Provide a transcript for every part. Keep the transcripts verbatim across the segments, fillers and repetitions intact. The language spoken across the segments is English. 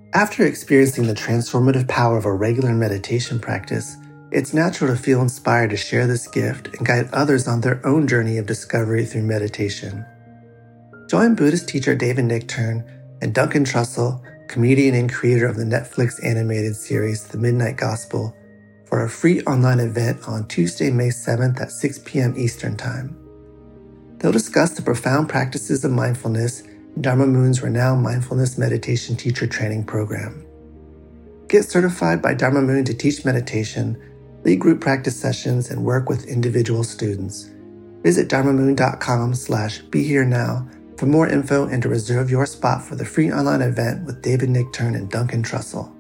After experiencing the transformative power of a regular meditation practice, it's natural to feel inspired to share this gift and guide others on their own journey of discovery through meditation. Join Buddhist teacher David Nichtern and Duncan Trussell, comedian and creator of the Netflix animated series The Midnight Gospel, for a free online event on Tuesday, May seventh at six p.m. Eastern Time. They'll discuss the profound practices of mindfulness in Dharma Moon's renowned mindfulness meditation teacher training program. Get certified by Dharma Moon to teach meditation, lead group practice sessions, and work with individual students. Visit dharmamoon.com slash be here now for more info and to reserve your spot for the free online event with David Nichtern and Duncan Trussell.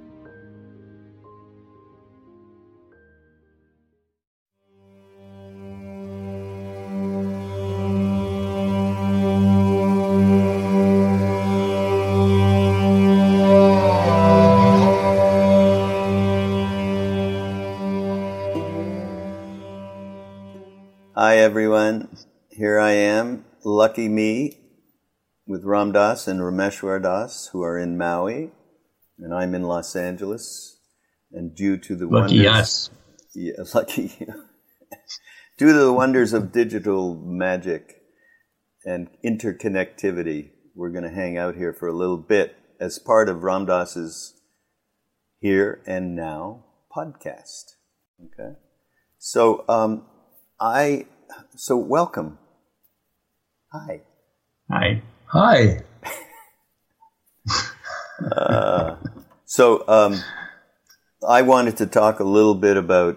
Hi everyone, here I am, lucky me, with Ram Dass and Rameshwar Das, who are in Maui, and I'm in Los Angeles. And due to the lucky wonders, us, yeah, lucky you, due to the wonders of digital magic and interconnectivity, we're going to hang out here for a little bit as part of Ram Dass's Here and Now podcast. Okay, so um, I so welcome. Hi. Hi. Hi. uh, so um, I wanted to talk a little bit about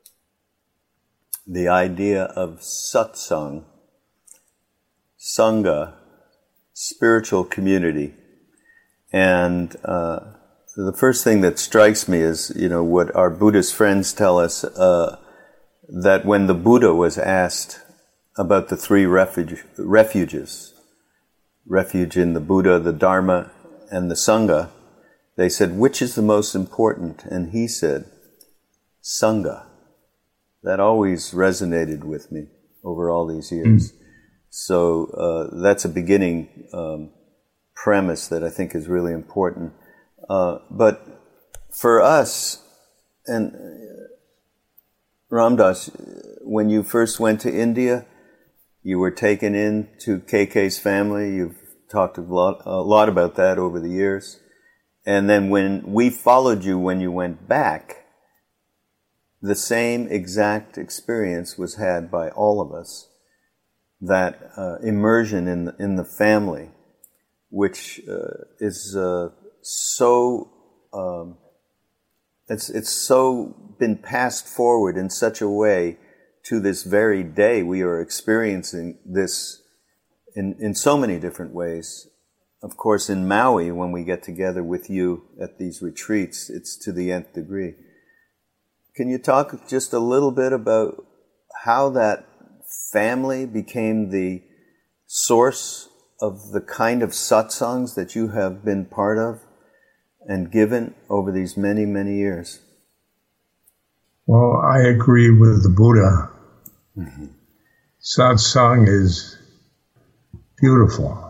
the idea of satsang, sangha, spiritual community. And uh, the first thing that strikes me is, you know, what our Buddhist friends tell us, uh, that when the Buddha was asked about the three refuge, refuges, refuge in the Buddha, the Dharma, and the Sangha, they said, which is the most important? And he said, Sangha. That always resonated with me over all these years. Mm. So uh, that's a beginning um, premise that I think is really important. Uh, but for us, and Ram Dass, when you first went to India, you were taken in to K K's family. You've talked a lot, a lot about that over the years. And then when we followed you when you went back, the same exact experience was had by all of us. That uh, immersion in the, in the family, which uh, is uh, so um, it's it's so been passed forward in such a way to this very day. We are experiencing this in in so many different ways. Of course, in Maui, when we get together with you at these retreats, it's to the nth degree. Can you talk just a little bit about how that family became the source of the kind of satsangs that you have been part of and given over these many, many years? Well, I agree with the Buddha. Mm-hmm. Satsang is beautiful.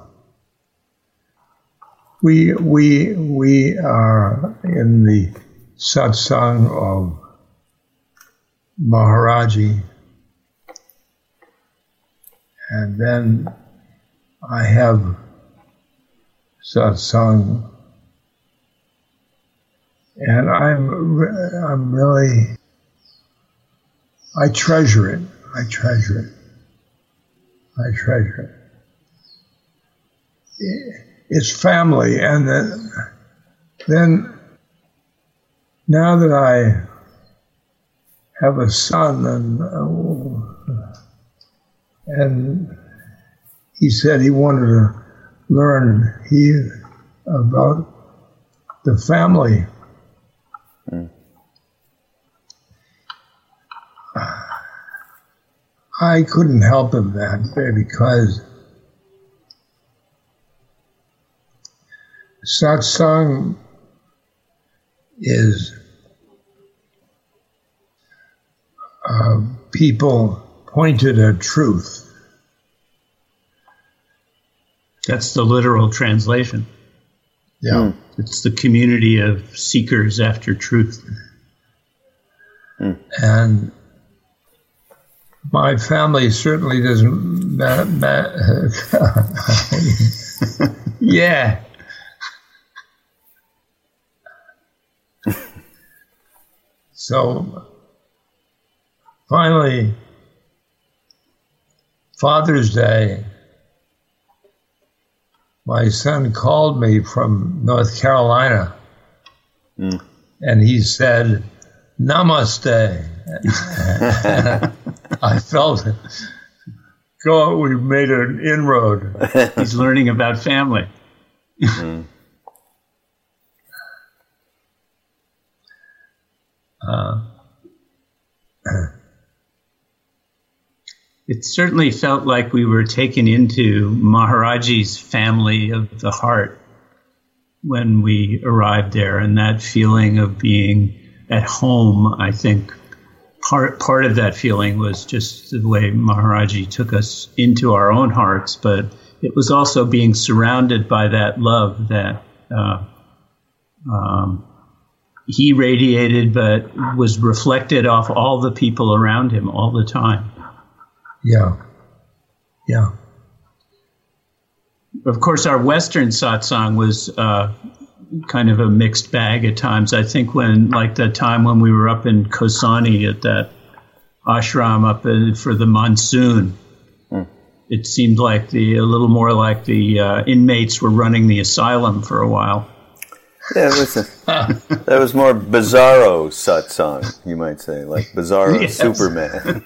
We we we are in the satsang of Maharaji, and then I have satsang, and I'm I'm really I treasure it. I treasure it. I treasure it. It's family, and then, then now that I have a son, and uh, and he said he wanted to learn he about the family. Mm. I couldn't help him that way because satsang is uh, people pointed at truth. That's the literal translation. Yeah. Mm. It's the community of seekers after truth. Mm. And my family certainly doesn't ma- ma- yeah. So finally, Father's Day, my son called me from North Carolina, mm. and he said, "Namaste." I felt, God, we made an inroad. He's learning about family. Mm. uh, it certainly felt like we were taken into Maharaji's family of the heart when we arrived there, and that feeling of being at home, I think part part of that feeling was just the way Maharaji took us into our own hearts, but it was also being surrounded by that love that uh, um, he radiated, but was reflected off all the people around him all the time. Yeah, yeah. Of course, our Western satsang was uh, kind of a mixed bag at times. I think when, like the time when we were up in Kosani at that ashram up in, for the monsoon, mm. it seemed like the a little more like the uh, inmates were running the asylum for a while. Yeah, it was a, that was more bizarro satsang, you might say, like bizarro yes. Superman.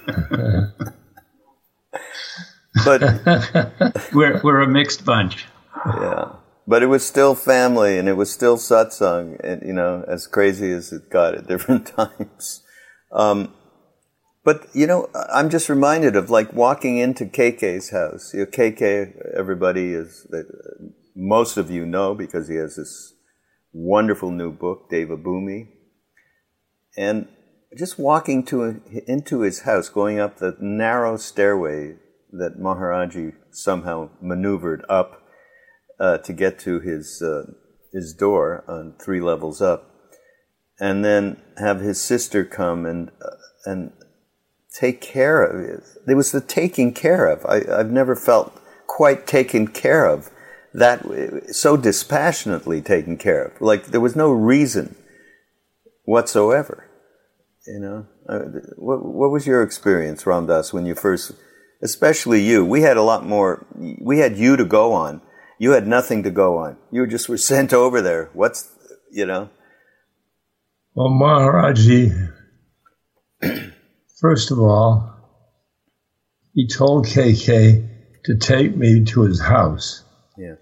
But we're we're a mixed bunch. Yeah, but it was still family, and it was still satsang, and you know, as crazy as it got at different times. Um, but you know, I'm just reminded of like walking into K K's house. You know, K K, everybody is, most of you know because he has this wonderful new book, Deva Bhumi, and just walking to into his house, going up the narrow stairway that Maharaji somehow maneuvered up uh, to get to his uh, his door on three levels up, and then have his sister come and uh, and take care of it. There was the taking care of. I, I've never felt quite taken care of, that so dispassionately taken care of. Like there was no reason whatsoever. You know, uh, what what was your experience, Ram Dass, when you first? Especially you. We had a lot more, we had you to go on. You had nothing to go on. You just were sent over there. What's, you know? Well, Maharaji, first of all, he told K K to take me to his house. Yeah.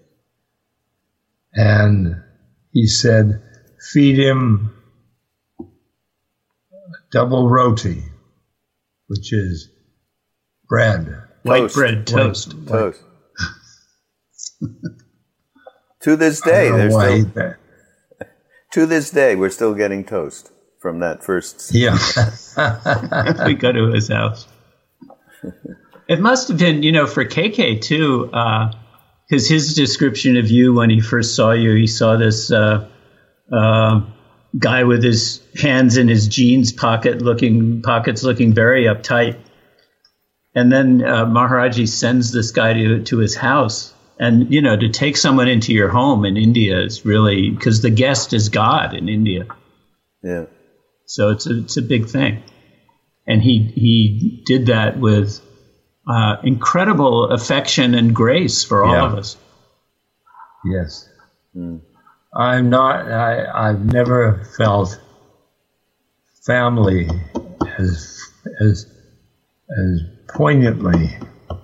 And he said, feed him double roti, which is bread. White bread toast. White, toast. To this day, there's still, to this day, we're still getting toast from that first. Yeah. We go to his house. It must have been, you know, for K K too, because uh, his description of you when he first saw you, he saw this uh, uh, guy with his hands in his jeans pocket, looking pockets looking very uptight. And then uh, Maharaji sends this guy to to his house. And, you know, to take someone into your home in India is really, because the guest is God in India. Yeah. So it's a, it's a big thing. And he he did that with uh, incredible affection and grace for all yeah. of us. Yes. Mm. I'm not, I, I've never felt family as as as poignantly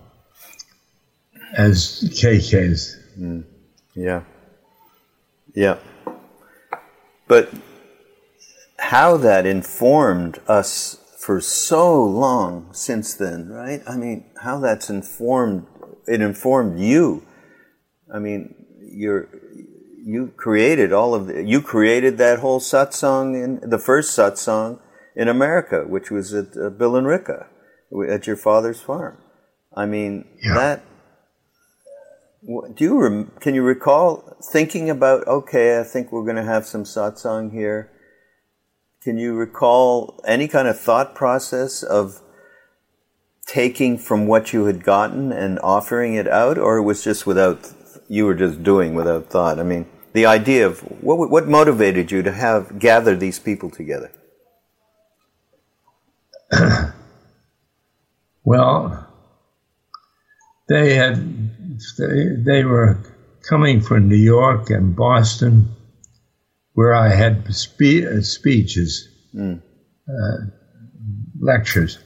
as K K's. Mm. Yeah. Yeah. But how that informed us for so long since then, right? I mean, how that's informed, it informed you. I mean, you're, you created all of the, you created that whole satsang, in the first satsang in America, which was at uh, Bill and Rika, at your father's farm. I mean, yeah. that, do you rem- can you recall thinking about, okay, I think we're going to have some satsang here? Can you recall any kind of thought process of taking from what you had gotten and offering it out, or it was just without, you were just doing without thought? I mean, the idea of what what motivated you to have gather these people together? Well, they had they, they were coming from New York and Boston, where I had spe- uh, speeches, mm. uh, lectures,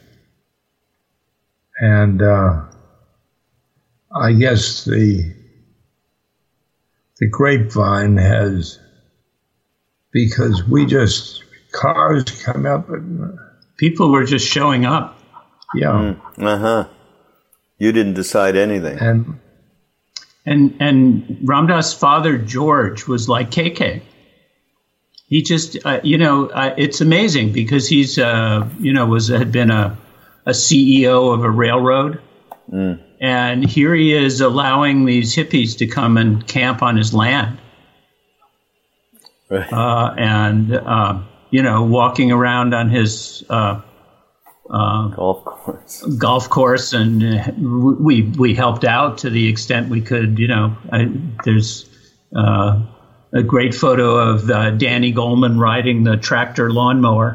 and uh, I guess the the grapevine has, because we just cars come up and people were just showing up. Yeah. Mm. Uh huh. You didn't decide anything. And and and Ram Dass' father George was like K K. He just, uh, you know, uh, it's amazing because he's, uh, you know, was had been a a C E O of a railroad, mm. and here he is allowing these hippies to come and camp on his land, right. uh, and uh, you know, walking around on his. Uh, Uh, golf course. Golf course, and uh, we we helped out to the extent we could. You know, I, there's uh, a great photo of uh, Danny Goleman riding the tractor lawnmower,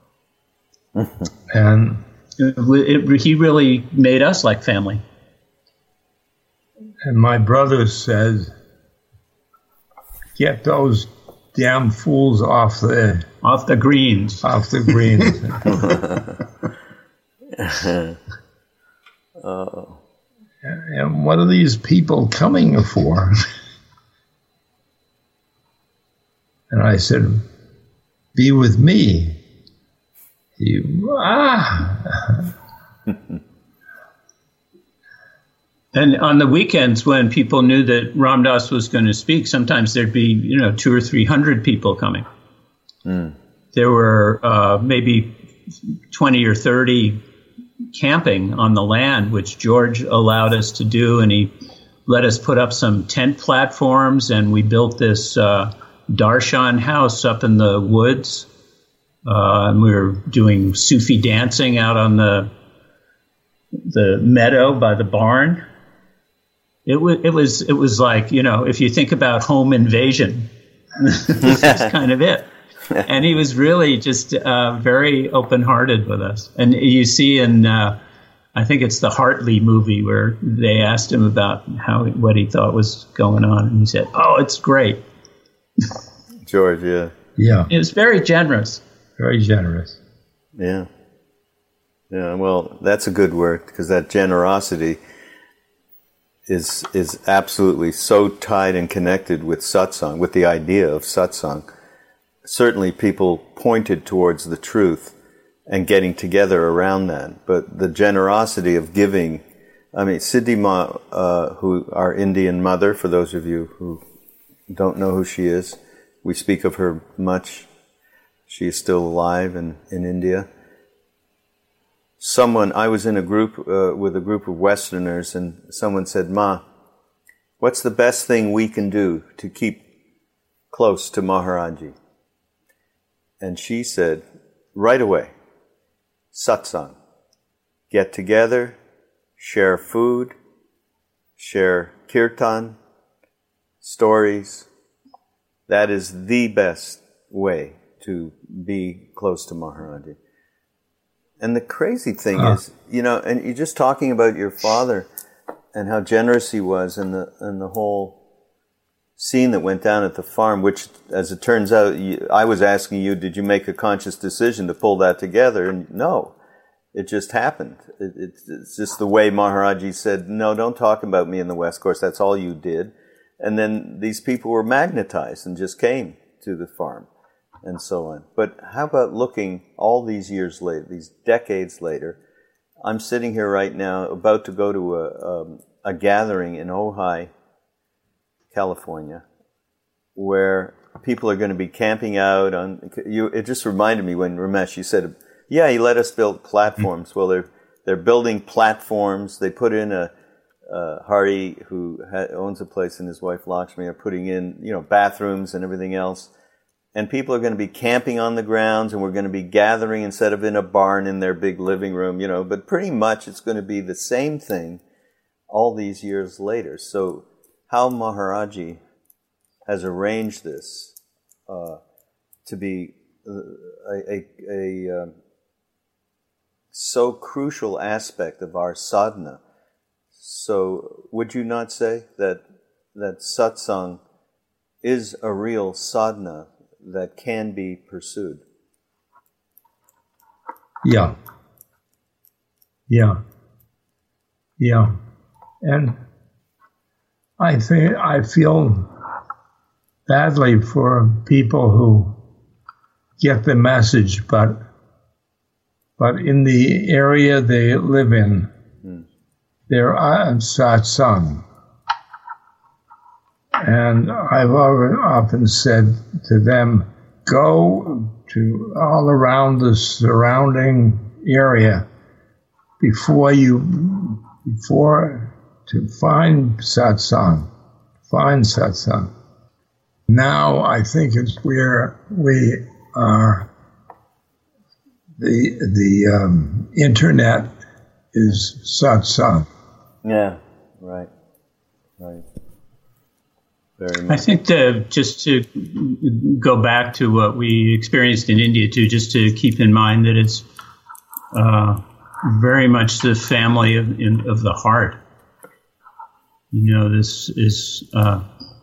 and it, it, he really made us like family. And my brother says, "Get those damn fools off the off the greens, off the greens." Oh. And what are these people coming for? And I said, "Be with me." He, ah. And on the weekends when people knew that Ram Dass was going to speak, sometimes there'd be, you know, two or three hundred people coming. Mm. There were uh, maybe twenty or thirty camping on the land, which George allowed us to do, and he let us put up some tent platforms, and we built this uh, darshan house up in the woods, uh, and we were doing Sufi dancing out on the the meadow by the barn. It was it was it was like, you know, if you think about home invasion, this is kind of it. And he was really just uh, very open-hearted with us. And you see in, uh, I think it's the Hartley movie where they asked him about how what he thought was going on, and he said, "Oh, it's great." George, yeah, yeah, it was very generous, very generous. Yeah, yeah. Well, that's a good word, because that generosity is is absolutely so tied and connected with satsang, with the idea of satsang. Certainly people pointed towards the truth and getting together around that. But the generosity of giving, I mean, Siddhi Ma, uh, who, our Indian mother, for those of you who don't know who she is, we speak of her much. She is still alive in, in India. Someone, I was in a group, uh, with a group of Westerners, and someone said, "Ma, what's the best thing we can do to keep close to Maharaji?" And she said, right away, satsang. Get together, share food, share kirtan, stories. That is the best way to be close to Maharaji. And the crazy thing uh. is, you know, and you're just talking about your father and how generous he was, and the and the whole scene that went down at the farm, which, as it turns out, you, I was asking you, did you make a conscious decision to pull that together? And no, it just happened. It, it, it's just the way Maharaji said, "No, don't talk about me in the West. Of course, that's all you did." And then these people were magnetized and just came to the farm and so on. But how about looking all these years later, these decades later? I'm sitting here right now about to go to a, um, a gathering in Ojai, California, where people are going to be camping out on. You, it just reminded me when Ramesh, you said, "Yeah, he let us build platforms." Mm-hmm. Well, they're they're building platforms. They put in a uh, Hardy, who ha- owns a place, and his wife Lakshmi are putting in, you know, bathrooms and everything else. And people are going to be camping on the grounds, and we're going to be gathering instead of in a barn in their big living room, you know. But pretty much it's going to be the same thing all these years later. So how Maharaji has arranged this uh, to be a, a, a uh, so crucial aspect of our sadhana. So would you not say that that satsang is a real sadhana that can be pursued? Yeah. Yeah. Yeah. And I think I feel badly for people who get the message, but but in the area they live in, mm. there are satsang. And I've often said to them, go to all around the surrounding area before you, before to find satsang, find satsang. Now I think it's where we are, the, the um, internet is satsang. Yeah, right, right. Very I think that just to go back to what we experienced in India too, just to keep in mind that it's uh, very much the family of, in, of the heart. You know, this is uh,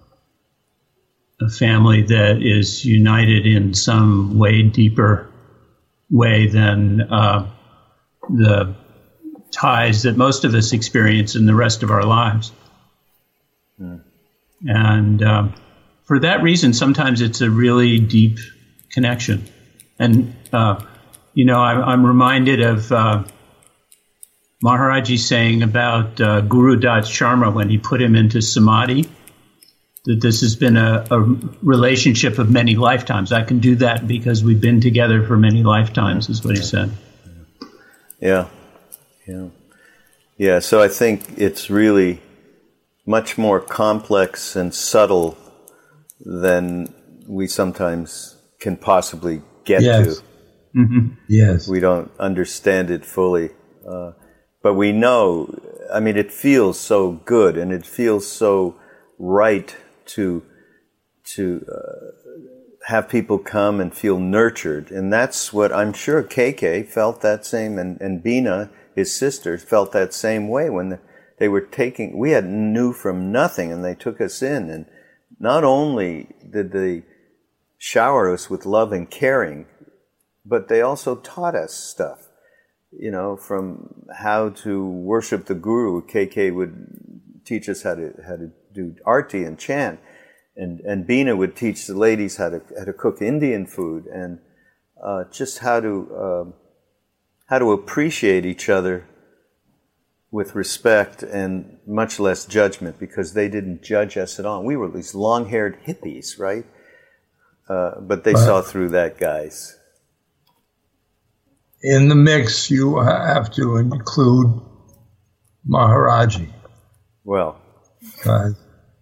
a family that is united in some way deeper way than uh, the ties that most of us experience in the rest of our lives. Mm. And um, for that reason, sometimes it's a really deep connection. And, uh, you know, I, I'm reminded of uh, Maharaji saying about uh, Guru Dutt Sharma when he put him into samadhi, that this has been a, a relationship of many lifetimes. I can do that because we've been together for many lifetimes, is what he said. Yeah, yeah. Yeah, so I think it's really much more complex and subtle than we sometimes can possibly get yes. to. Mm-hmm. Yes. We don't understand it fully. Uh, but we know, I mean, it feels so good and it feels so right to to uh, have people come and feel nurtured. And that's what I'm sure K K felt that same, and, and Bina, his sister, felt that same way when the, they were taking, we had knew from nothing, and they took us in. And not only did they shower us with love and caring, but they also taught us stuff, you know, from how to worship the Guru. K K would teach us how to how to do arti and chant, and and Bina would teach the ladies how to how to cook Indian food, and uh, just how to uh, how to appreciate each other with respect and much less judgment, because they didn't judge us at all. We were these long-haired hippies, right? Uh, but they but saw through that, guys. In the mix, you have to include Maharaji. Well, uh,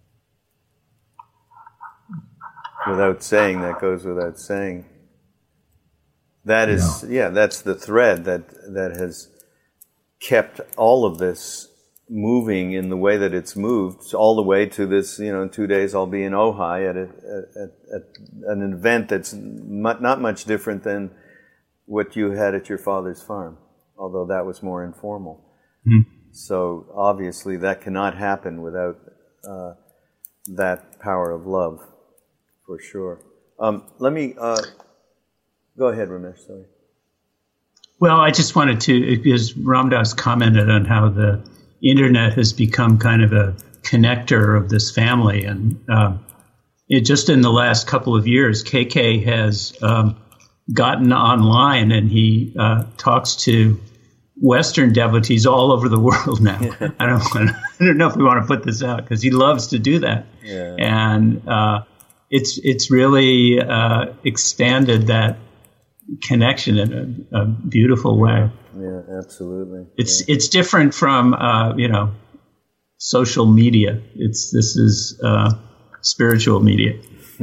without saying, that goes without saying. That is, no. yeah, that's the thread that that has kept all of this moving in the way that it's moved, all the way to this, you know, in two days I'll be in Ojai at, a, at, at an event that's not much different than what you had at your father's farm, although that was more informal. Mm-hmm. So obviously that cannot happen without uh, that power of love, for sure. Um, let me, uh, go ahead, Ramesh, sorry. Well, I just wanted to, because Ramdas commented on how the internet has become kind of a connector of this family. And uh, it just in the last couple of years, K K has um, gotten online, and he uh, talks to Western devotees all over the world now. Yeah. I don't want to, I don't know if we want to put this out, because he loves to do that. Yeah. And uh, it's it's really uh, expanded that connection in a, a beautiful way. Yeah, absolutely. It's yeah. it's different from uh, you know social media. It's this is uh, spiritual media.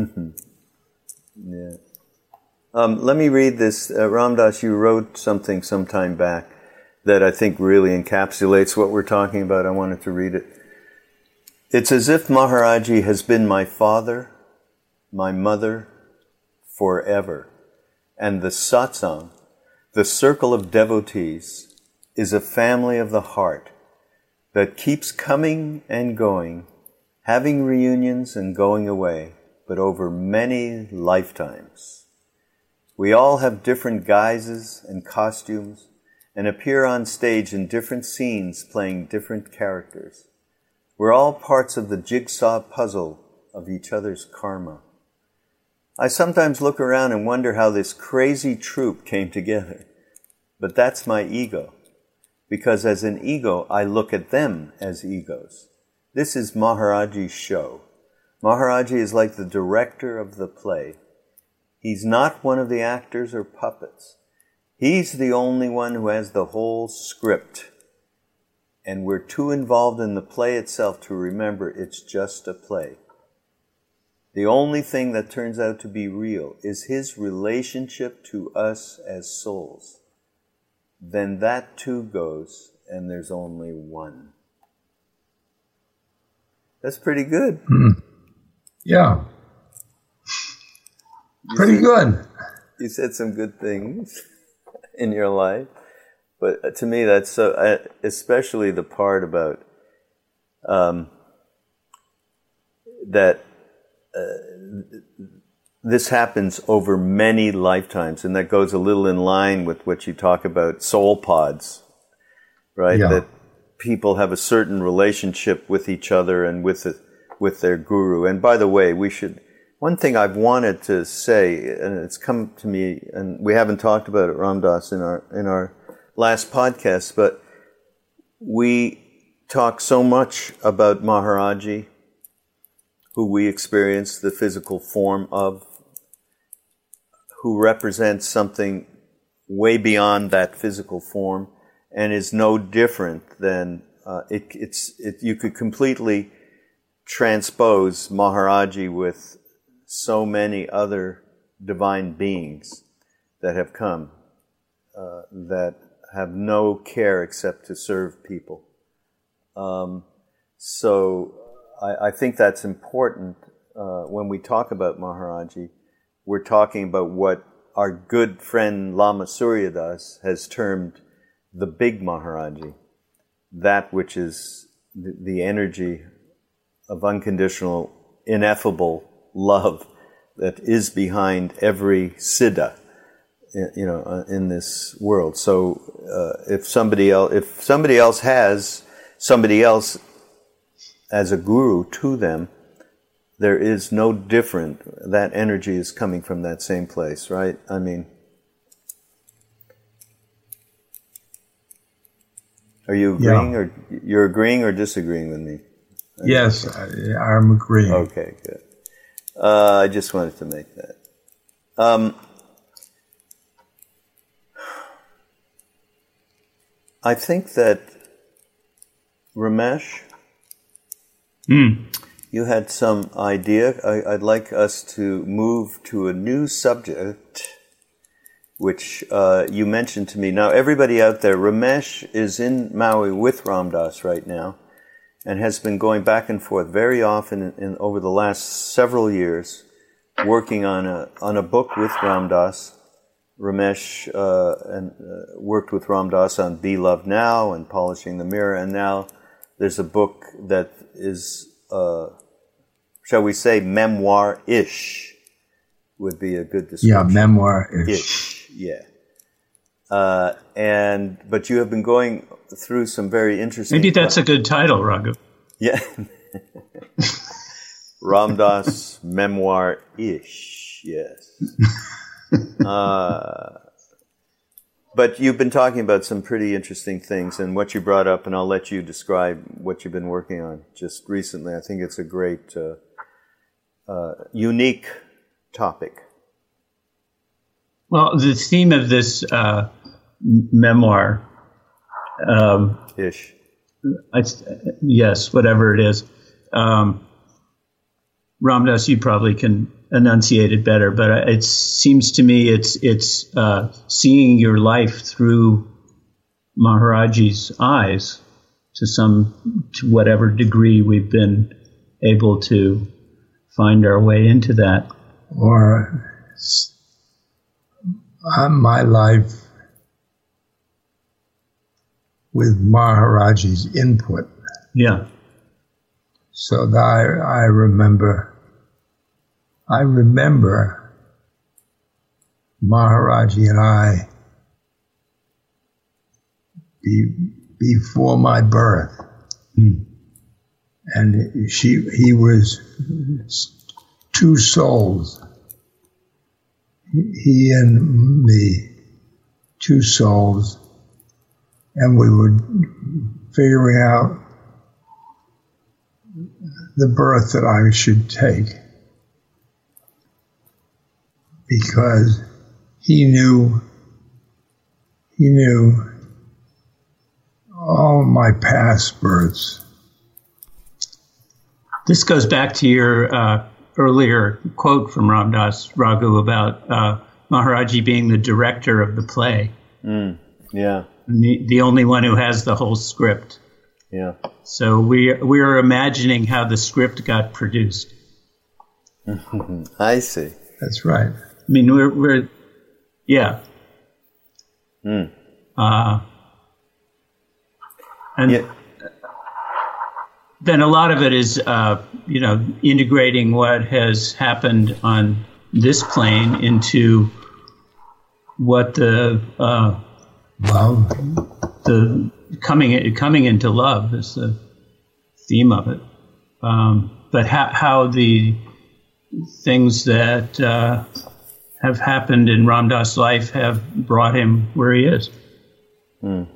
Yeah. Um, let me read this. Uh, Ram Dass, you wrote something some time back that I think really encapsulates what we're talking about. I wanted to read it. It's as if Maharaji has been my father, my mother, forever. And the satsang, the circle of devotees, is a family of the heart that keeps coming and going, having reunions and going away, but over many lifetimes. We all have different guises and costumes and appear on stage in different scenes playing different characters. We're all parts of the jigsaw puzzle of each other's karma. I sometimes look around and wonder how this crazy troupe came together. But that's my ego. Because as an ego, I look at them as egos. This is Maharaji's show. Maharaji is like the director of the play. He's not one of the actors or puppets. He's the only one who has the whole script. And we're too involved in the play itself to remember it's just a play. The only thing that turns out to be real is his relationship to us as souls. Then that too goes, and there's only one. That's pretty good. Mm. Yeah. You pretty said, good. You said some good things in your life. But to me, that's so, uh, especially the part about um, that uh, this happens over many lifetimes, and that goes a little in line with what you talk about soul pods, right? Yeah. That people have a certain relationship with each other and with the, with their guru. And by the way, we should, one thing I've wanted to say, and it's come to me, and we haven't talked about it, Ram Dass, in our in our last podcast, but we talk so much about Maharaji, who we experience the physical form of, who represents something way beyond that physical form and is no different than, uh, it, it's, it, you could completely transpose Maharaji with so many other divine beings that have come, uh, that have no care except to serve people. Um, so I, I think that's important uh, when we talk about Maharaji. We're talking about what our good friend Lama Surya Das has termed the big Maharaji, that which is the, the energy of unconditional, ineffable love that is behind every siddha, you know, uh, in this world. So uh, if somebody else, if somebody else has somebody else as a guru to them, there is no different. That energy is coming from that same place, right? I mean, are you agreeing, yeah. or you're agreeing or disagreeing with me? Yes, I, I'm agreeing. Okay, good. Uh, I just wanted to make that. Um, I think that, Ramesh, mm. you had some idea. I, I'd like us to move to a new subject, which uh, you mentioned to me. Now, everybody out there, Ramesh is in Maui with Ram Dass right now and has been going back and forth very often in, in, over the last several years, working on a on a book with Ram Dass. Ramesh uh, and, uh, worked with Ram Dass on Be Loved Now and Polishing the Mirror, and now there's a book that is, uh, shall we say, memoir-ish would be a good description. Yeah, memoir-ish. Ish, yeah. Uh, and but you have been going through some very interesting. Maybe that's a good title, Raghu. Yeah, Ram Dass memoir-ish. Yes. uh, but you've been talking about some pretty interesting things, and what you brought up, and I'll let you describe what you've been working on just recently. I think it's a great, uh, uh, unique topic. Well, the theme of this uh, memoir um, Ish. I, yes, whatever it is. Um, Ram Dass, you probably can enunciate it better, but it seems to me it's it's uh, seeing your life through Maharaji's eyes to some to whatever degree we've been able to find our way into that. Or uh, my life with Maharaji's input. Yeah. So that I, I remember, I remember Maharaji and I be, before my birth. Hmm. And she, he was two souls. He and me, two souls. And we were figuring out the birth that I should take, because he knew, he knew all my past births. This goes back to your uh, earlier quote from Ram Dass, Raghu, about uh, Maharaji being the director of the play. Mm, yeah. The, the only one who has the whole script. Yeah. So we we are imagining how the script got produced. I see. That's right. I mean, we're we're yeah. Mm. Uh, and Yeah. then a lot of it is, uh, you know, integrating what has happened on this plane into what the uh, Love. the coming coming into love is the theme of it. Um, but how, how the things that uh, have happened in Ram Dass' life have brought him where he is. Mm.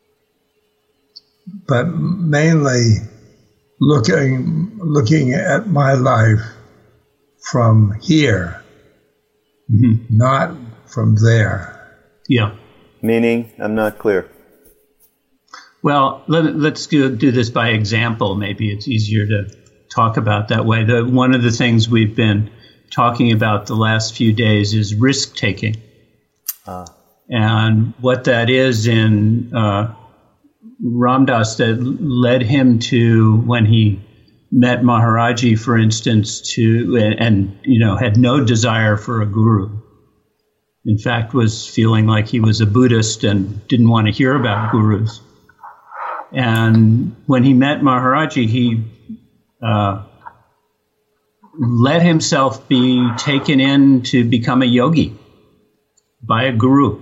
But mainly looking looking at my life from here, Mm-hmm. not from there. Yeah. Meaning, I'm not clear. Well, let, let's do, do this by example. Maybe it's easier to talk about that way. The, one of the things we've been talking about the last few days is risk-taking. Ah. And what that is in uh, Ram Dass that led him to, when he met Maharaji, for instance, to and, and you know had no desire for a guru. In fact, was feeling like he was a Buddhist and didn't want to hear about gurus. And when he met Maharaji, he uh, let himself be taken in to become a yogi by a guru.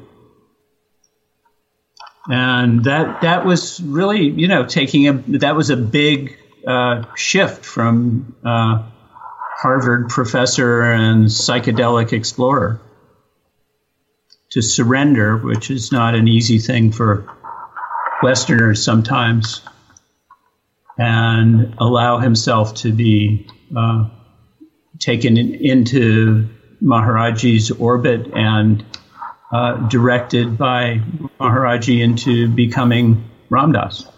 And that that was really, you know, taking a, that was a big uh, shift from uh, Harvard professor and psychedelic explorer to surrender, which is not an easy thing for Westerners sometimes, and allow himself to be uh, taken in, into Maharaji's orbit and uh, directed by Maharaji into becoming Ram Dass.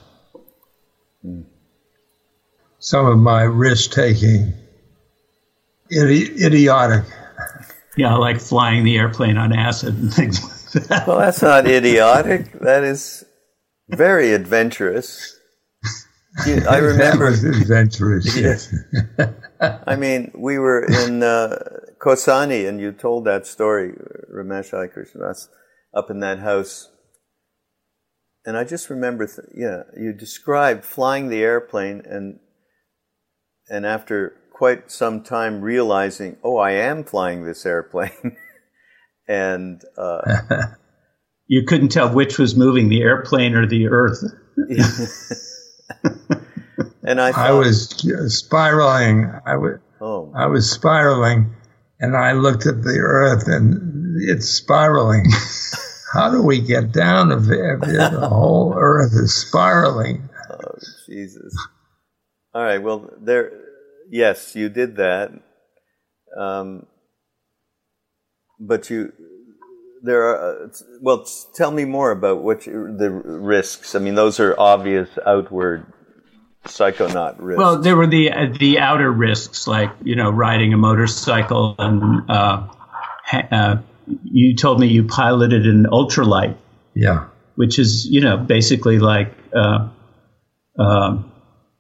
Some of my risk-taking, idi- idiotic. Yeah, like flying the airplane on acid and things like that. Well, that's not idiotic. That is very adventurous. I remember. That was adventurous. Yes. I mean, we were in uh, Kosani, and you told that story, Ramesh I. Krishnadas, up in that house. And I just remember, th- yeah, you described flying the airplane, and and after quite some time realizing, oh, I am flying this airplane. and uh, you couldn't tell which was moving, the airplane or the earth. and I, thought, I was spiraling. I was, oh. I was spiraling, and I looked at the earth, and it's spiraling. How do we get down if, if the whole earth is spiraling? Oh, Jesus. All right, well, there, yes, you did that. Um, but you, there are, uh, well, tell me more about what you, the risks. I mean, those are obvious outward psychonaut risks. Well, there were the uh, the outer risks, like, you know, riding a motorcycle, and uh, ha- uh, you told me you piloted an ultralight. Yeah. Which is, you know, basically like uh, um,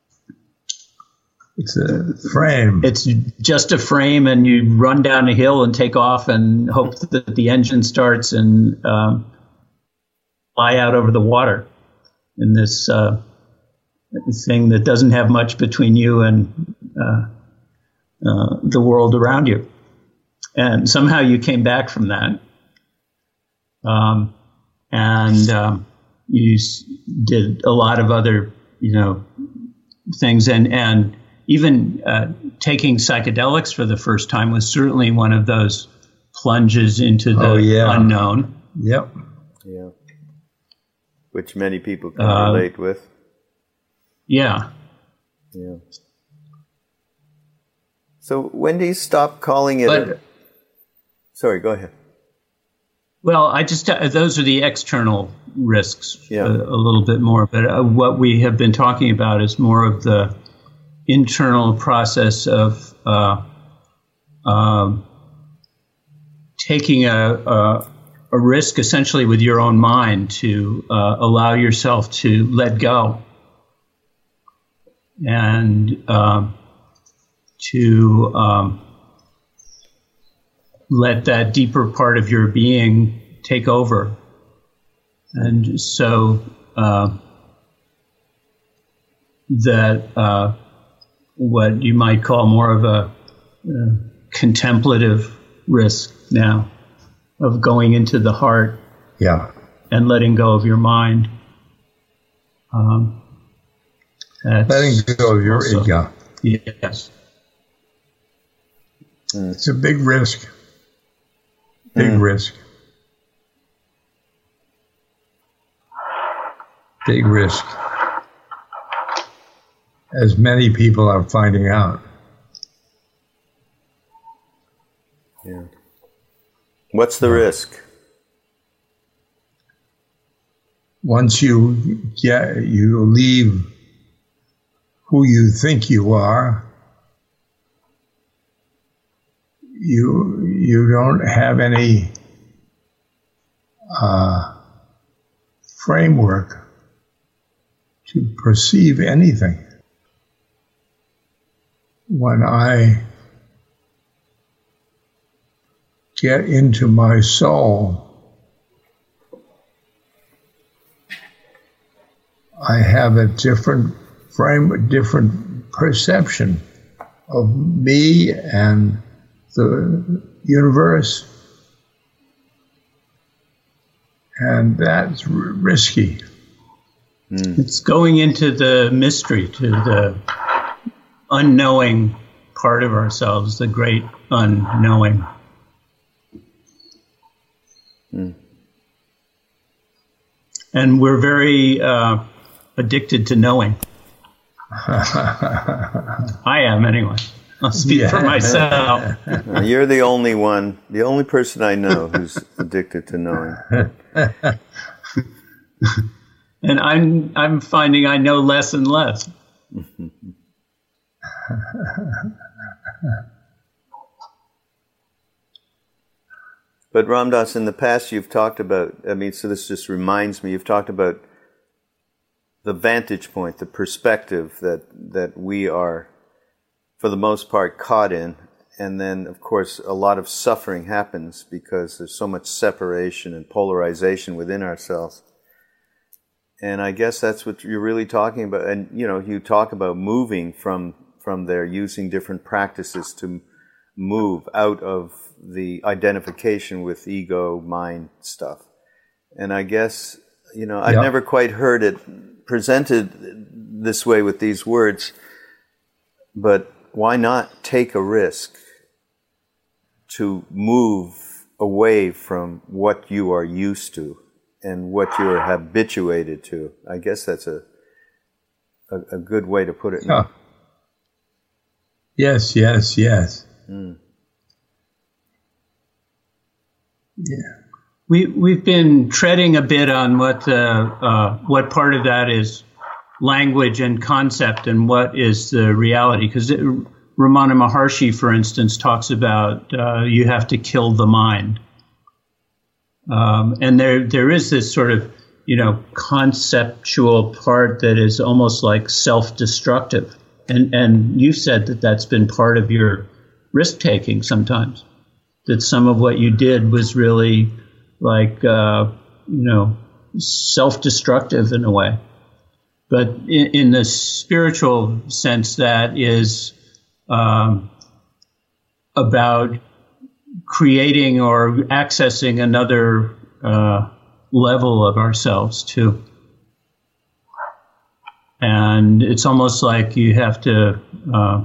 it's a frame. It's just a frame, and you run down a hill and take off and hope that the engine starts and um, fly out over the water in this uh, thing that doesn't have much between you and uh, uh, the world around you. And somehow you came back from that. Um, and um, you s- did a lot of other, you know, things. And, and even uh, taking psychedelics for the first time was certainly one of those plunges into the Oh, yeah. unknown. Yep. Yeah. Which many people can Uh, relate with. Yeah. Yeah. So when do you stop calling it? But- a, sorry, go ahead. Well, I just, uh, those are the external risks Yeah. uh, a little bit more. But uh, what we have been talking about is more of the internal process of uh, um, taking a, a, a risk essentially with your own mind to uh, allow yourself to let go and um, to um, let that deeper part of your being take over. And so uh, that uh, what you might call more of a uh, contemplative risk now of going into the heart Yeah. and letting go of your mind. Um, that's Letting go of your also- ego. Yes. It's a big risk. Big risk. Big risk. As many people are finding out. Yeah. What's the risk? Once you get, you leave who you think you are, you you don't have any uh, framework to perceive anything. When I get into my soul, I have a different frame, a different perception of me and the universe. And that's r- risky. It's going into the mystery, to the unknowing part of ourselves, the great unknowing. And we're very uh, addicted to knowing. I am, anyway. I'll speak Yeah. for myself. Uh, You're the only one, the only person I know who's addicted to knowing. And I'm I'm finding I know less and less. But Ram Dass, in the past you've talked about, I mean, so this just reminds me, you've talked about the vantage point, the perspective that, that we are, for the most part, caught in. And then, of course, a lot of suffering happens because there's so much separation and polarization within ourselves. And I guess that's what you're really talking about. And, you know, you talk about moving from, from there, using different practices to move out of the identification with ego, mind stuff. And I guess, you know, I've Yeah. never quite heard it presented this way with these words, but why not take a risk to move away from what you are used to and what you're habituated to? I guess that's a a, a good way to put it. Yeah. Yes, yes, yes. Mm. Yeah. We, we've been treading a bit on what the, uh, what part of that is language and concept and what is the reality. Because Ramana Maharshi, for instance, talks about uh, you have to kill the mind. Um, and there there is this sort of, you know, conceptual part that is almost like self-destructive. And, and you've said that that's been part of your risk-taking sometimes, that some of what you did was really like, uh, you know, self-destructive in a way. But in, in the spiritual sense, that is um, about creating or accessing another uh, level of ourselves, too. And it's almost like you have to uh,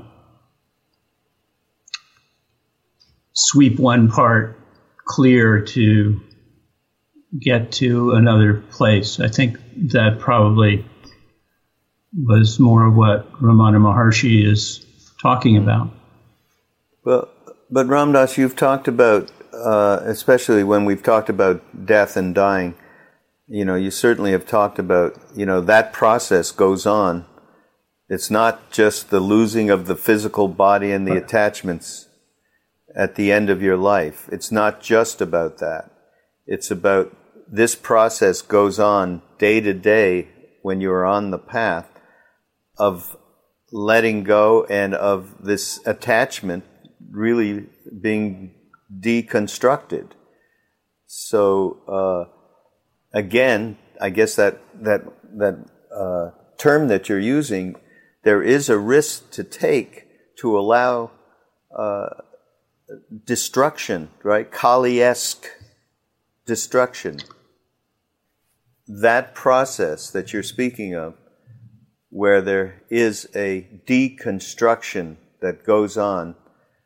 sweep one part clear to get to another place. I think that probably was more of what Ramana Maharshi is talking about. Well, but Ram Dass, you've talked about, uh, especially when we've talked about death and dying, you know, you certainly have talked about, you know, that process goes on. It's not just the losing of the physical body and the attachments at the end of your life. It's not just about that. It's about this process goes on day to day when you're on the path of letting go and of this attachment really being deconstructed. So, uh, again, I guess that that that uh, term that you're using, there is a risk to take to allow uh, destruction, right? Kali-esque destruction. That process that you're speaking of, where there is a deconstruction that goes on,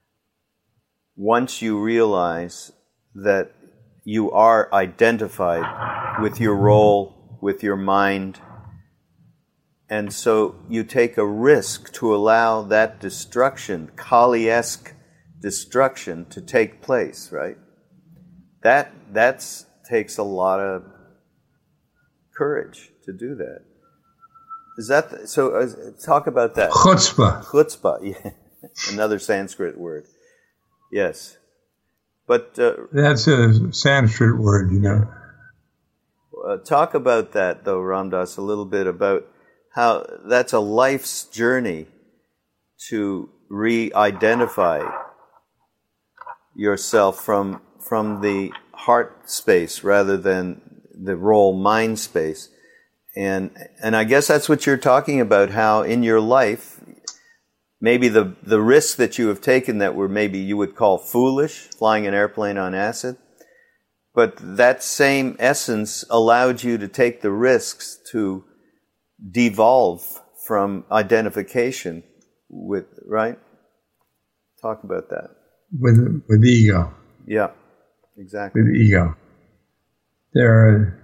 once you realize that you are identified with your role, with your mind, and so you take a risk to allow that destruction, Kali-esque destruction, to take place, right? That that's takes a lot of courage to do that. Is that the, so? Uh, talk about that. Chutzpah. Chutzpah, yeah. Another Sanskrit word. Yes, but uh, that's a Sanskrit word, you know. Uh, talk about that, though, Ram Dass, a little bit about how that's a life's journey to re-identify yourself from from the heart space rather than the role mind space. And and I guess that's what you're talking about, how in your life, maybe the, the risks that you have taken that were maybe you would call foolish, flying an airplane on acid, but that same essence allowed you to take the risks to devolve from identification with, right? Talk about that. With, with ego. Yeah, exactly. With ego. There are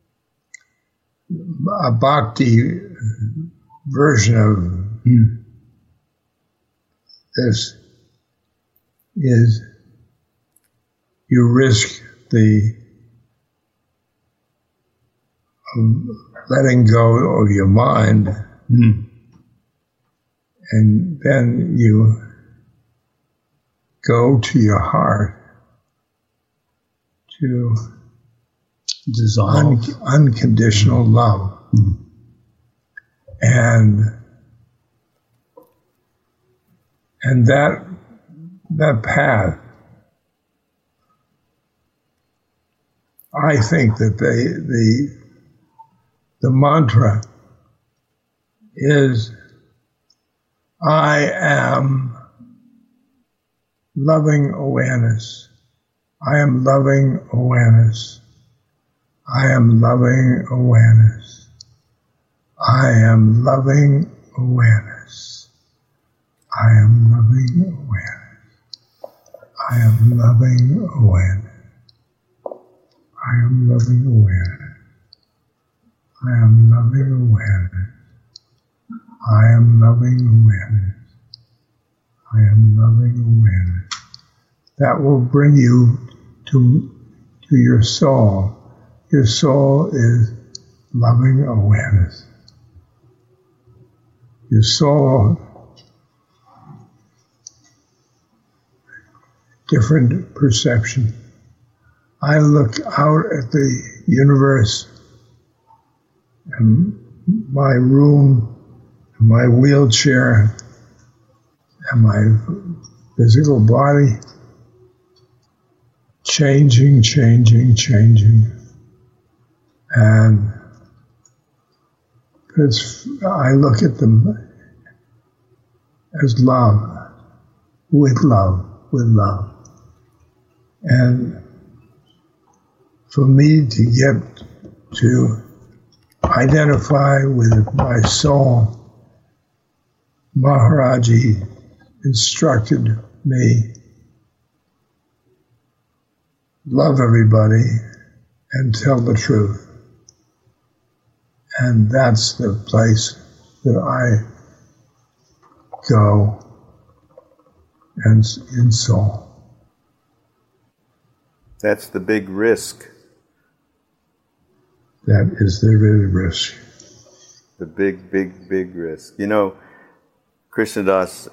a bhakti version of this is you risk the um, letting go of your mind, mm. and then you go to your heart to dissolve un- unconditional love. Mm. And and that that path, I think that they, the the mantra is, I am loving awareness. I am loving awareness. I am loving awareness. I am loving awareness. I am loving awareness. I am loving awareness. I am loving awareness. I am loving awareness. I am loving awareness. I am loving awareness. That will bring you to to your soul. Your soul is loving awareness. Your soul, different perception. I look out at the universe and my room, and my wheelchair, and my physical body changing, changing, changing. And it's, I look at them as love, with love, with love. And for me to get to identify with my soul, Maharaji instructed me, love everybody and tell the truth. And that's the place that I go and in soul. That's the big risk. That is the real risk. The big, big, big risk. You know, Krishnadas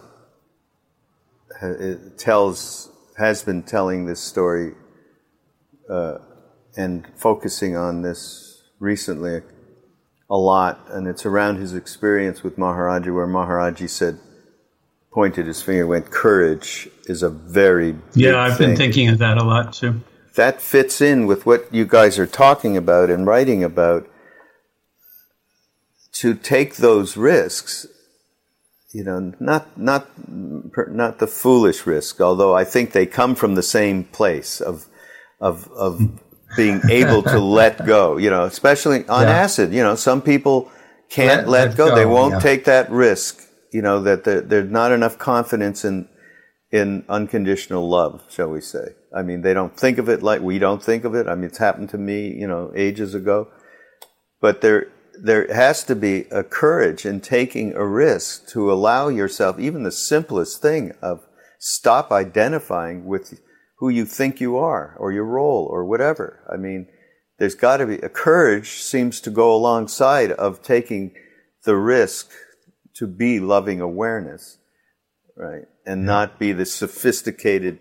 tells, has been telling this story uh, and focusing on this recently a lot, and it's around his experience with Maharaji, where Maharaji said, pointed his finger, went, courage is a very big Yeah, I've thing. been thinking of that a lot too. That fits in with what you guys are talking about and writing about. To take those risks, you know, not not not the foolish risk, although I think they come from the same place of of of being able to let go. You know, especially on Yeah. acid. You know, some people can't Let- let, let go. go, They won't yeah. take that risk. You know, that there, there's not enough confidence in in unconditional love, shall we say. I mean, they don't think of it like we don't think of it. I mean, it's happened to me, you know, ages ago. But there there has to be a courage in taking a risk to allow yourself, even the simplest thing of stop identifying with who you think you are or your role or whatever. I mean, there's got to be a courage seems to go alongside of taking the risk to be loving awareness, right? And not be the sophisticated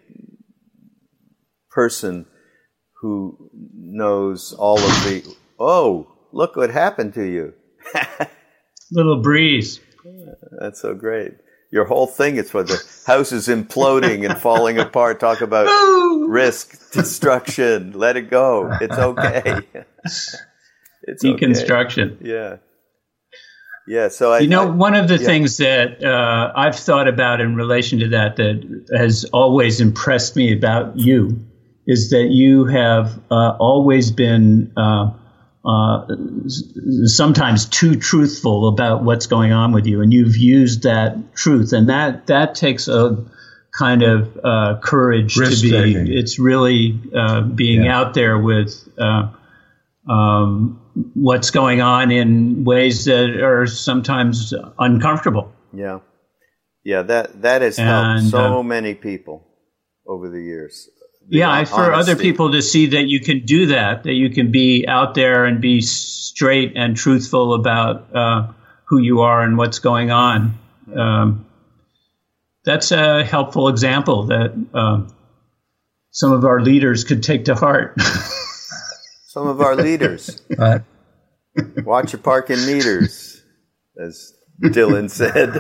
person who knows all of the, oh, look what happened to you. Little breeze. That's so great. Your whole thing is for the house is imploding and falling apart. Talk about risk, destruction. Let it go. It's okay. It's Deconstruction. okay. Yeah. Yeah. So I, You know, I, one of the yeah. things that uh, I've thought about in relation to that that has always impressed me about you is that you have uh, always been uh, uh, sometimes too truthful about what's going on with you, and you've used that truth, and that that takes a kind of uh, courage to be. Risk-taking. It's really uh, being Yeah. out there with. Uh, um, what's going on in ways that are sometimes uncomfortable. Yeah. Yeah, that, that has And, helped so uh, many people over the years. The Yeah, hon- for other honesty. people to see that you can do that, that you can be out there and be straight and truthful about uh, who you are and what's going on. Um, that's a helpful example that um, some of our leaders could take to heart. Some of our leaders. But Watch your parking meters, as Dylan said.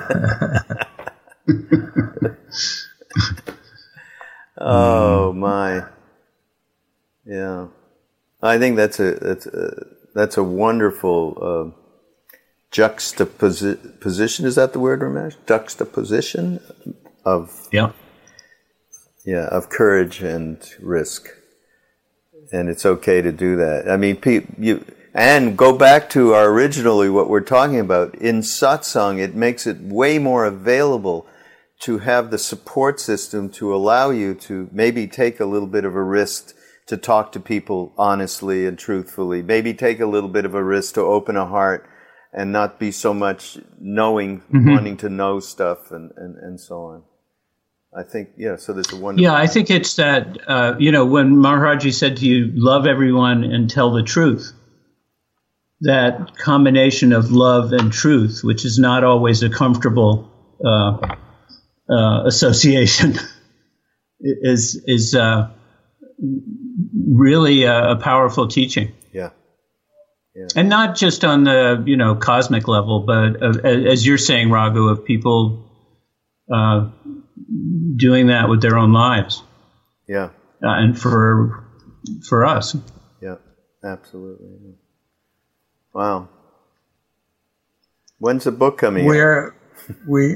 Oh my, yeah. I think that's a that's a, that's a wonderful uh, juxtaposition. Is that the word, Ramesh? Juxtaposition of Yeah. yeah of courage and risk, and it's okay to do that. I mean, pe- you. And go back to our originally what we're talking about. In satsang, it makes it way more available to have the support system to allow you to maybe take a little bit of a risk to talk to people honestly and truthfully. Maybe take a little bit of a risk to open a heart and not be so much knowing, Mm-hmm. wanting to know stuff and, and, and so on. I think, yeah, so there's a wonderful... Yeah, I think it's that, uh, you know, when Maharaji said to you, love everyone and tell the truth, that combination of love and truth, which is not always a comfortable uh, uh, association, is is uh, really a, a powerful teaching. Yeah. Yeah. And not just on the, you know, cosmic level, but uh, as you're saying, Raghu, of people uh, doing that with their own lives. Yeah. Uh, and for for us. Yeah, absolutely. Wow. When's the book coming out? Where we...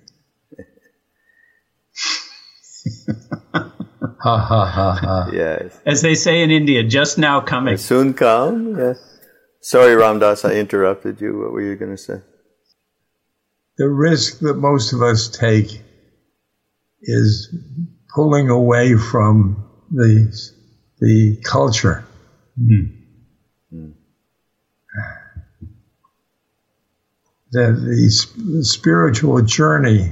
ha ha ha ha. Yes. As they say in India, just now coming. Soon come, yes. Sorry, Ramdas, I interrupted you. What were you going to say? The risk that most of us take is pulling away from the the culture. Mm. Mm. That the, the spiritual journey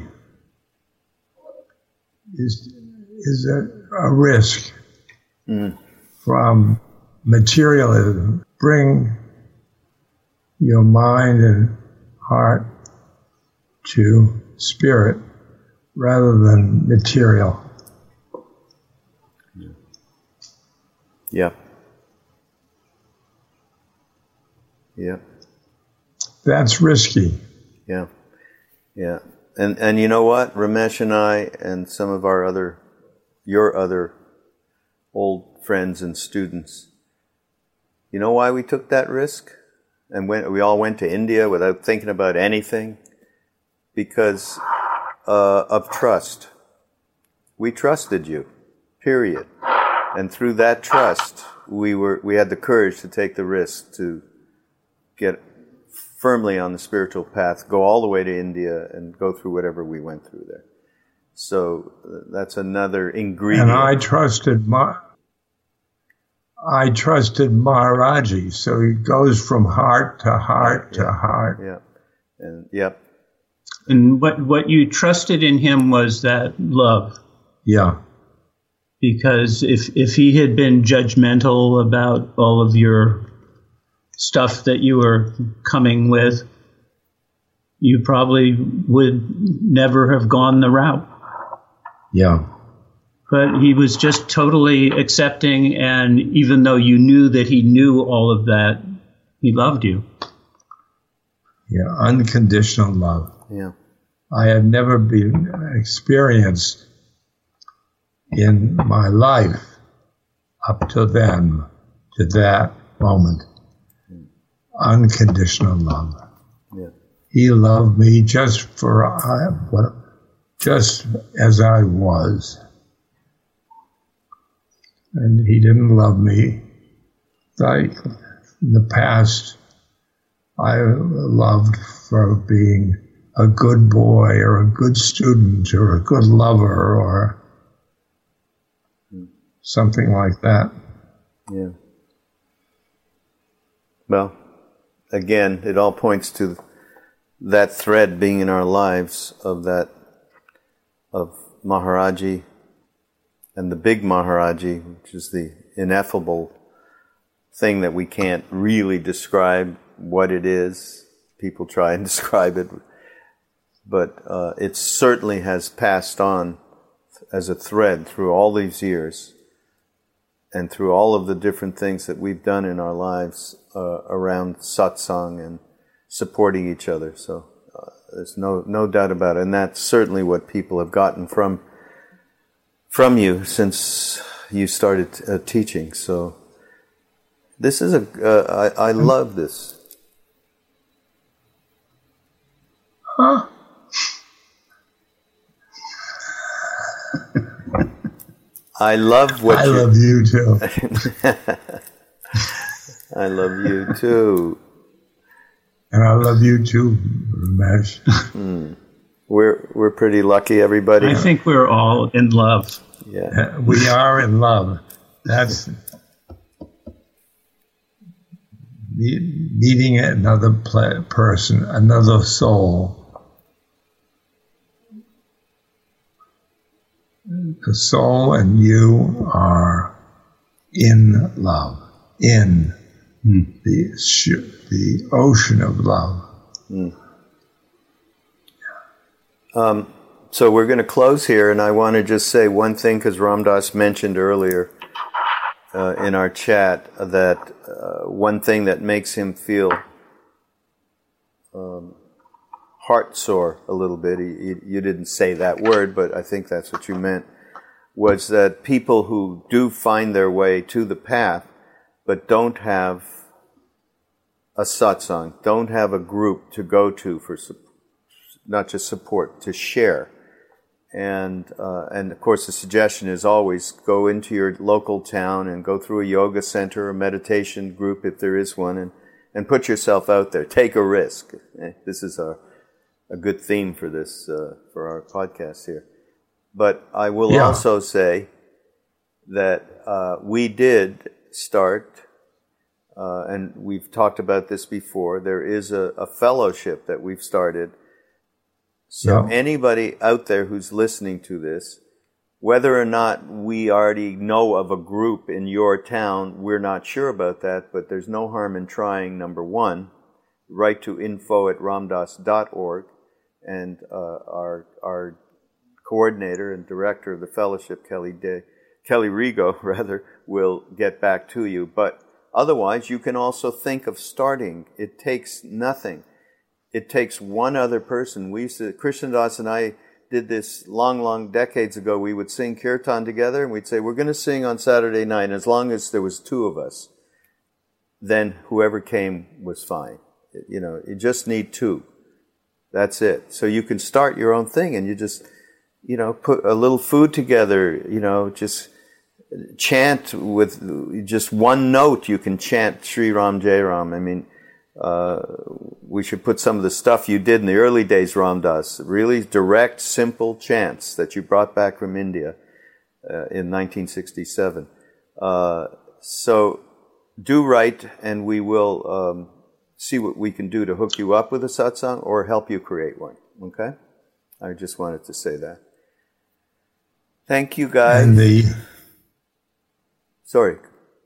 is is a, a risk Mm. from materialism. Bring your mind and heart to spirit rather than material. Yeah. Yeah. That's risky. Yeah. Yeah. And and you know what? Ramesh and I and some of our other, your other old friends and students, you know why we took that risk? And when we all went to India without thinking about anything? Because uh, of trust. We trusted you, period. And through that trust, we were we had the courage to take the risk to get firmly on the spiritual path, go all the way to India, and go through whatever we went through there. So uh, that's another ingredient. And I trusted my. I trusted Maharaji, so he goes from heart to heart yeah, to heart. Yeah, and yep. And what, what you trusted in him was that love. Yeah. Because if if he had been judgmental about all of your stuff that you were coming with, you probably would never have gone the route. Yeah. But he was just totally accepting, and even though you knew that he knew all of that, he loved you. Yeah, unconditional love. Yeah. I had never been experienced in my life up to then, to that moment. Unconditional love. Yeah. He loved me just for I, what, just as I was. And he didn't love me like in the past I loved for being a good boy or a good student or a good lover or something like that. Yeah. Well, again, it all points to that thread being in our lives of that, of Maharaji and the big Maharaji, which is the ineffable thing that we can't really describe what it is. People try and describe it, but uh, it certainly has passed on as a thread through all these years and through all of the different things that we've done in our lives uh, around satsang and supporting each other. So uh, there's no no doubt about it, and that's certainly what people have gotten from from you since you started uh, teaching. So this is a uh, I, I love this. Huh? I love what I you love you too. I love you too. And I love you too, Ramesh. mm. We're we're pretty lucky, everybody. I think we're all in love. Yeah, we are in love. That's meeting another pla- person, another soul. the soul and you are in love, in mm. the sh- the ocean of love. Mm. Um, so we're going to close here, and I want to just say one thing, because Ram Dass mentioned earlier uh, in our chat that uh, one thing that makes him feel um, heart sore a little bit, he, he, you didn't say that word, but I think that's what you meant, was that people who do find their way to the path but don't have a satsang, don't have a group to go to for support, not just support, to share. And uh, and of course the suggestion is always go into your local town and go through a yoga center or meditation group if there is one, and, and put yourself out there. Take a risk. This is a, a good theme for this, uh, for our podcast here. But I will yeah. also say that uh, we did start, uh, and we've talked about this before, there is a, a fellowship that we've started. So yeah. anybody out there who's listening to this, whether or not we already know of a group in your town, we're not sure about that, but there's no harm in trying, number one. Write to info at ramdas dot org, and uh, our our coordinator and director of the fellowship, Kelly Day, Kelly Rigo, rather, will get back to you. But otherwise, you can also think of starting. It takes nothing. It takes one other person. We used to, Krishna Das and I did this long, long decades ago. We would sing kirtan together, and we'd say, we're going to sing on Saturday night. And as long as there was two of us, then whoever came was fine. You know, you just need two. That's it. So you can start your own thing, and you just, you know, put a little food together, you know, just chant with just one note. You can chant Sri Ram Jai Ram. I mean, uh, we should put some of the stuff you did in the early days, Ram Dass, really direct, simple chants that you brought back from India uh, in nineteen sixty-seven. Uh, so do write, and we will um, see what we can do to hook you up with a satsang or help you create one. Okay? I just wanted to say that. Thank you, guys. And the Sorry.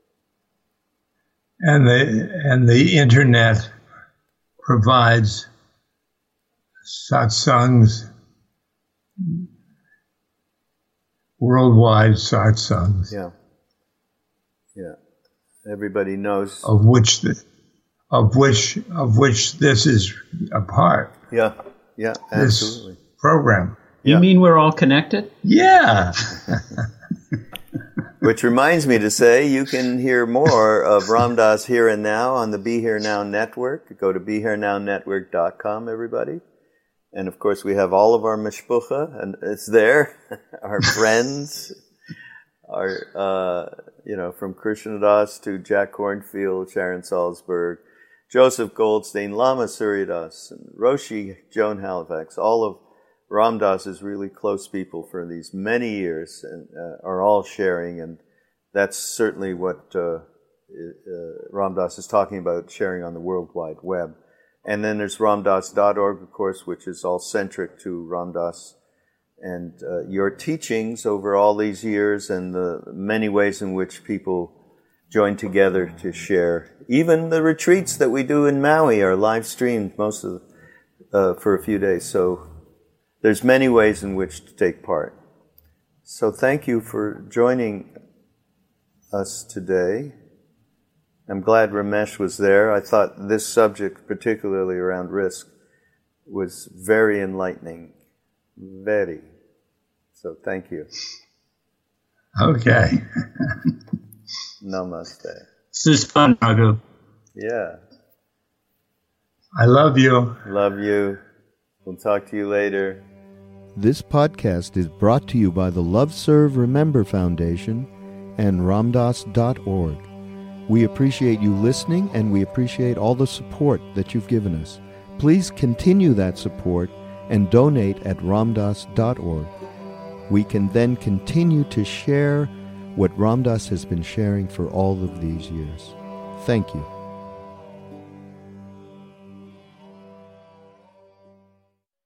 And the and the internet provides satsangs, worldwide satsangs. Yeah. Yeah. Everybody knows of which the, of which of which this is a part. Yeah. Yeah. Absolutely. This program. You yeah. mean we're all connected? Yeah. Which reminds me to say you can hear more of Ram Dass Here and Now on the Be Here Now Network. Go to be here now network dot com, everybody. And of course, we have all of our mishpucha, and it's there. Our friends, our, uh, you know, from Krishna Das to Jack Cornfield, Sharon Salzberg, Joseph Goldstein, Lama Suryadas, and Roshi Joan Halifax, all of Ram Dass's really close people for these many years, and uh, are all sharing, and that's certainly what uh, uh, Ram Dass is talking about, sharing on the World Wide Web. And then there's ramdas dot org, of course, which is all centric to Ram Dass and uh, your teachings over all these years, and the many ways in which people join together to share. Even the retreats that we do in Maui are live streamed most of the, uh, for a few days. So there's many ways in which to take part. So thank you for joining us today. I'm glad Ramesh was there. I thought this subject, particularly around risk, was very enlightening. Very. So thank you. Okay. Namaste. This is fun, Raghu. Yeah. I love you. Love you. We'll talk to you later. This podcast is brought to you by the Love Serve Remember Foundation and ramdas dot org. We appreciate you listening, and we appreciate all the support that you've given us. Please continue that support and donate at ramdas dot org. We can then continue to share what Ram Dass has been sharing for all of these years. Thank you.